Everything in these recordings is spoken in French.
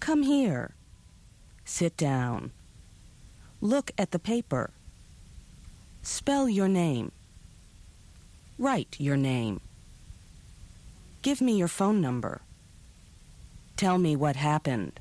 Come here. Sit down. Look at the paper. Spell your name. Write your name. Give me your phone number. Tell me what happened.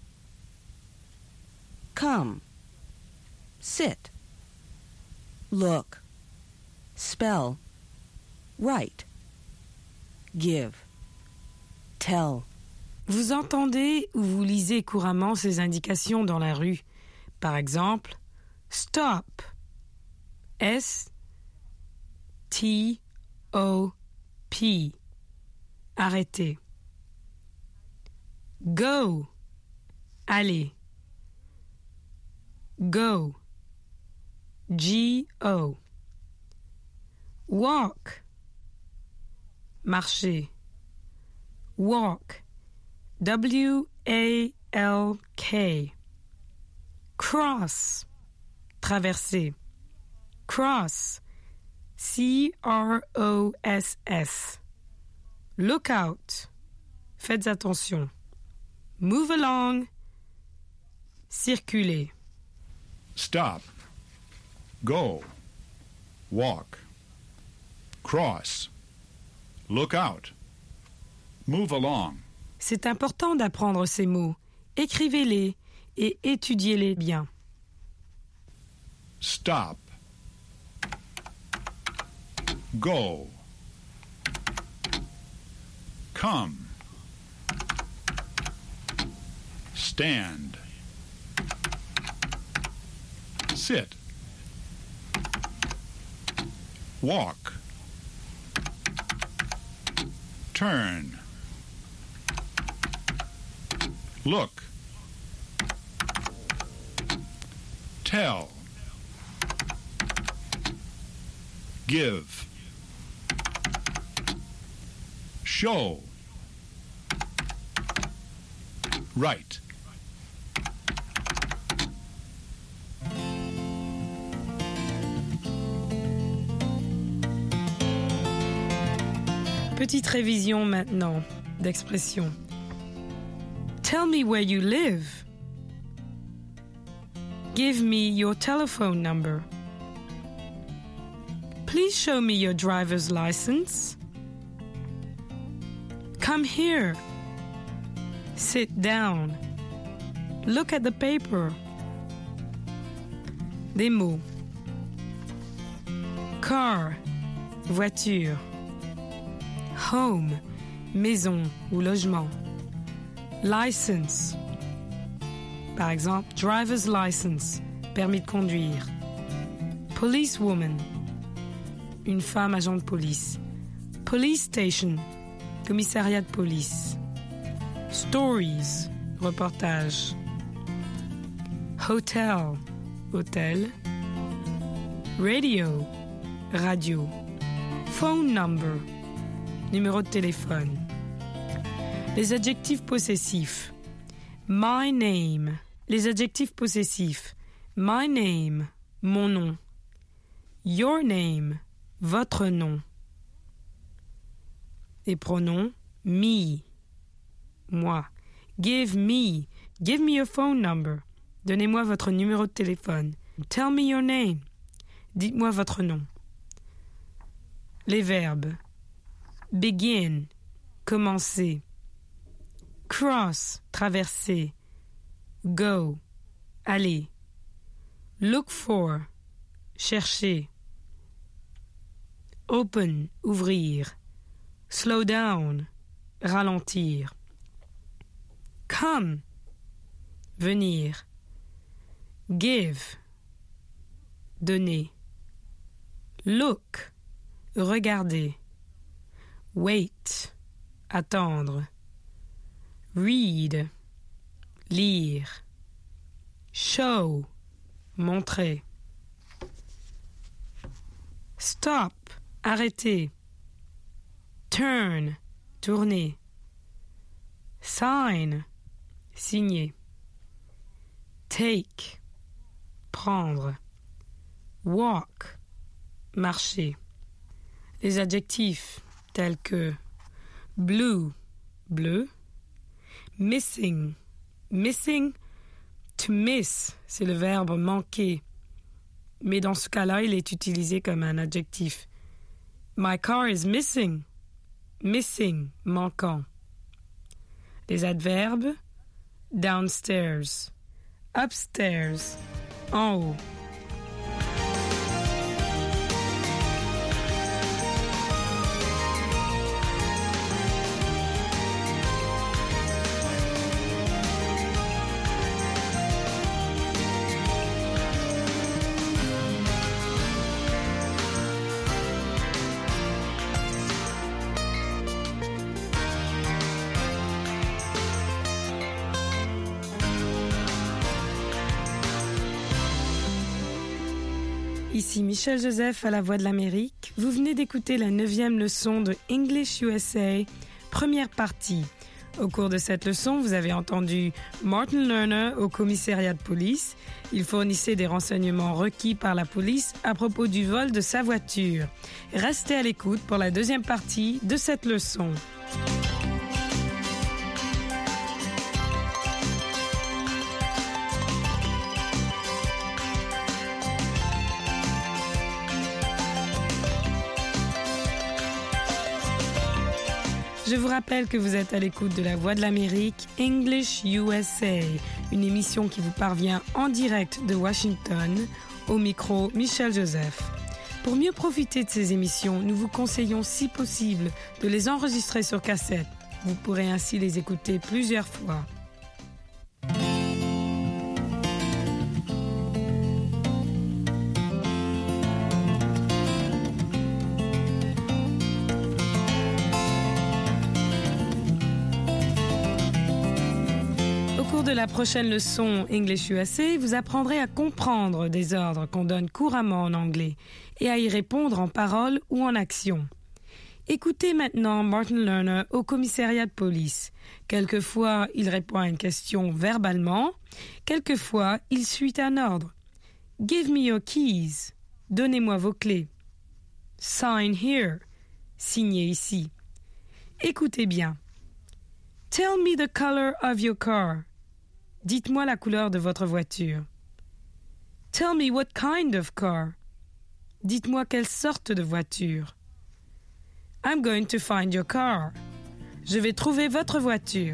Come. Sit. Look. Spell. Write. Give. Tell. Vous entendez ou vous lisez couramment ces indications dans la rue. Par exemple, stop. S-T-O-P. Arrêtez. Go. Allez. Go. G-O. Walk. Marcher. Walk. W-A-L-K. Cross. Traverser. Cross. C-R-O-S-S. Look out. Faites attention. Move along. Circuler. Stop. Go. Walk. Cross. Look out. Move along. C'est important d'apprendre ces mots. Écrivez-les et étudiez-les bien. Stop. Go. Come. Stand. Sit. Walk. Turn. Look. Tell. Give. Show. Write. Petite révision maintenant d'expression. Tell me where you live. Give me your telephone number. Please show me your driver's license. Come here. Sit down. Look at the paper. Des mots. Car, voiture. Home, maison ou logement. License. Par exemple, driver's license, permis de conduire. Policewoman, une femme agent de police. Police station, commissariat de police. Stories, reportage. Hotel, hôtel. Radio, radio. Phone number, numéro de téléphone. Les adjectifs possessifs. My name. Les adjectifs possessifs. My name, mon nom. Your name, votre nom. Les pronoms me, moi. Give me your phone number. Donnez-moi votre numéro de téléphone. Tell me your name. Dites-moi votre nom. Les verbes. Begin, commencer. Cross, traverser. Go, aller. Look for, chercher. Open, ouvrir. Slow down, ralentir. Come, venir. Give, donner. Look, regarder. Wait, attendre. Read, lire. Show, montrer. Stop, arrêter. Turn, tourner. Sign, signer. Take, prendre. Walk, marcher. Les adjectifs tels que blue, bleu. Missing, Missing, to miss, c'est le verbe manquer. Mais dans ce cas-là, il est utilisé comme un adjectif. My car is missing. Missing, manquant. Les adverbes, downstairs, upstairs, en haut. Ici Michel Joseph à la Voix de l'Amérique. Vous venez d'écouter la 9e leçon de English USA, première partie. Au cours de cette leçon, vous avez entendu Martin Lerner au commissariat de police. Il fournissait des renseignements requis par la police à propos du vol de sa voiture. Restez à l'écoute pour la deuxième partie de cette leçon. Je vous rappelle que vous êtes à l'écoute de la Voix de l'Amérique, English USA, une émission qui vous parvient en direct de Washington, au micro Michel Joseph. Pour mieux profiter de ces émissions, nous vous conseillons si possible de les enregistrer sur cassette. Vous pourrez ainsi les écouter plusieurs fois. De la prochaine leçon English USA, vous apprendrez à comprendre des ordres qu'on donne couramment en anglais et à y répondre en paroles ou en action. Écoutez maintenant Martin Lerner au commissariat de police. Quelquefois, il répond à une question verbalement, quelquefois, il suit un ordre. Give me your keys. Donnez-moi vos clés. Sign here. Signez ici. Écoutez bien. Tell me the color of your car. Dites-moi la couleur de votre voiture. Tell me what kind of car. Dites-moi quelle sorte de voiture. I'm going to find your car. Je vais trouver votre voiture.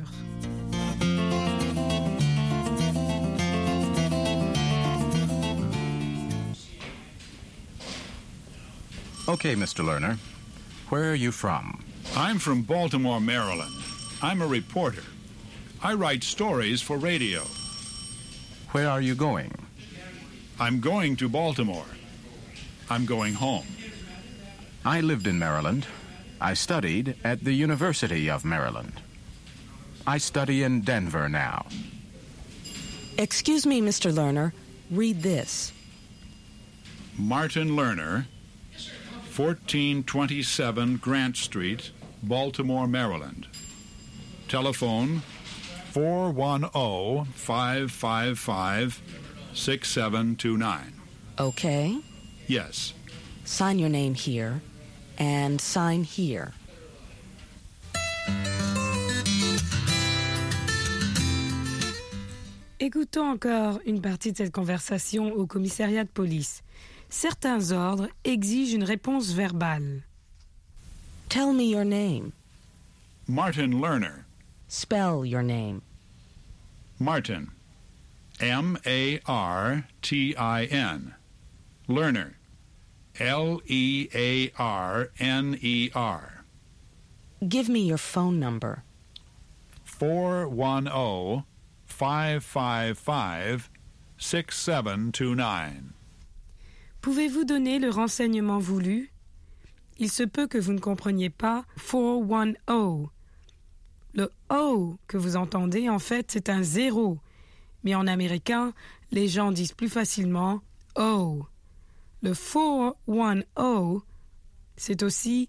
Okay, Mr. Lerner. Where are you from? I'm from Baltimore, Maryland. I'm a reporter. I write stories for radio. Where are you going? I'm going to Baltimore. I'm going home. I lived in Maryland. I studied at the University of Maryland. I study in Denver now. Excuse me, Mr. Lerner. Read this. Martin Lerner, 1427 Grant Street, Baltimore, Maryland. Telephone 410-555-6729. Okay. Yes. Sign your name here and sign here. Écoutons encore une partie de cette conversation au commissariat de police. Certains ordres exigent une réponse verbale. Tell me your name. Martin Lerner. Spell your name. Martin. M-A-R-T-I-N. Lerner. L-E-A-R-N-E-R. Give me your phone number. 410-555-6729. Pouvez-vous donner le renseignement voulu? Il se peut que vous ne compreniez pas 410. Le O que vous entendez, en fait, c'est un 0. Mais en américain, les gens disent plus facilement O. Le 410, c'est aussi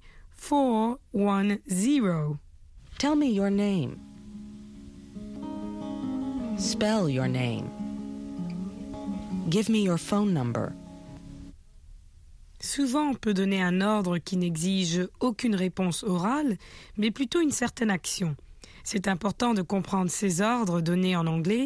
410. Tell me your name. Spell your name. Give me your phone number. Souvent, on peut donner un ordre qui n'exige aucune réponse orale, mais plutôt une certaine action. C'est important de comprendre ces ordres donnés en anglais